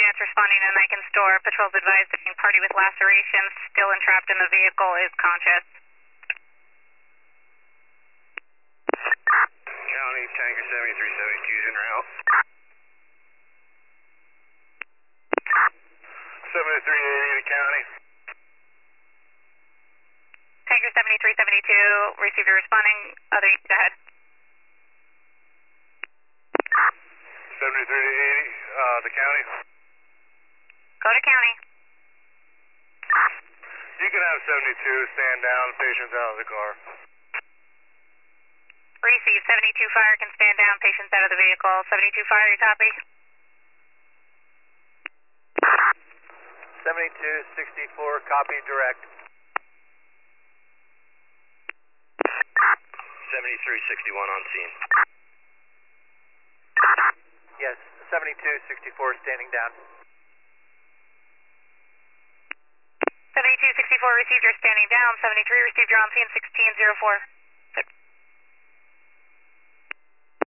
units responding to Icon Store. Patrols advised that any party with lacerations still entrapped in the vehicle is conscious. County, Tanker 7372 is en route. 7380 to County. Tanker 7372, receive your responding. Other units ahead. 73 to 80, the County. Go to County. You can have 72 stand down, patients out of the car. Receive 72 fire can stand down, patients out of the vehicle. 72 fire, you copy? 7264, copy direct. 7361 on scene. Yes, 7264 standing down. 7264 received your standing down. 73 received your on scene 1604.